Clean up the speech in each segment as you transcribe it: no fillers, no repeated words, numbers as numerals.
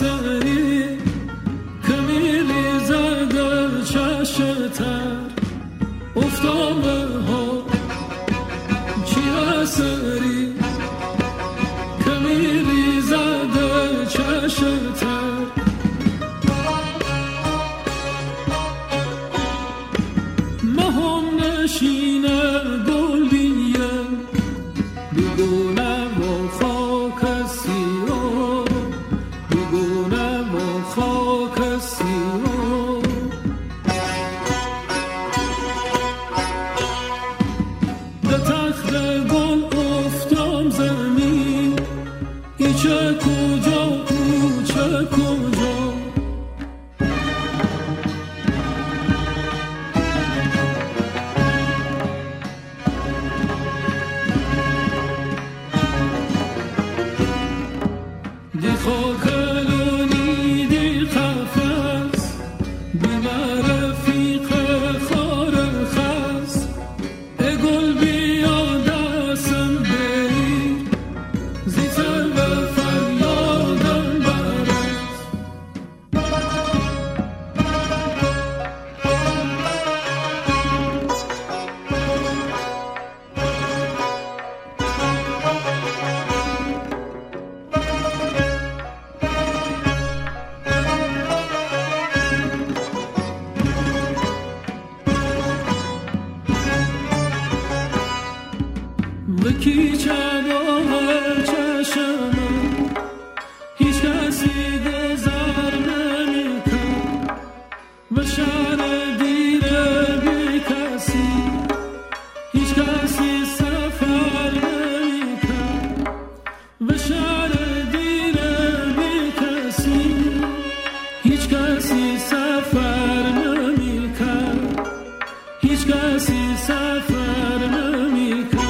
سری که میریزد چشتر افتامه ها چی سری که میریزد چشتر مهم نشینه گلیه بگونه و خاک سیاه بگونه و خاک سیاه به تخت گل افتام زمین ایچه کجا کوچه کجا دی خاکلونی دی قفص بیمه رفیق خار خست ای گل بیا دستم بگیر زیتر به فریادم برست وکی چباه چشمم هیچ کسی گذر نمیکن و شهر دیره بی کسی هیچ کسی سفر نمیکن و شهر دیره بی کسی هیچ کسی سفر نمیکن هیچ کسی سفر نمیکن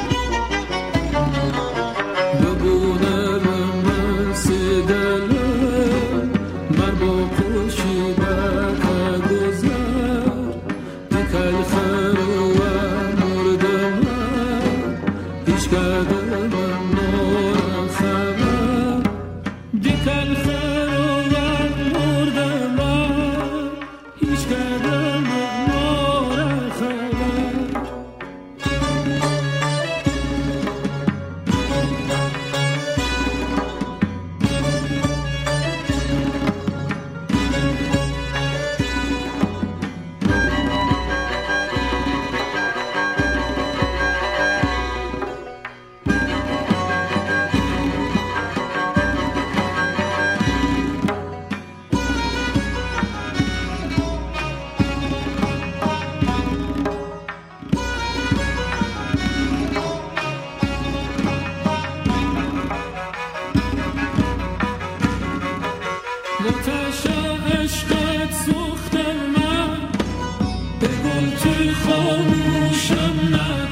آتش عشقت سوختم من به گل توی خاموشم نه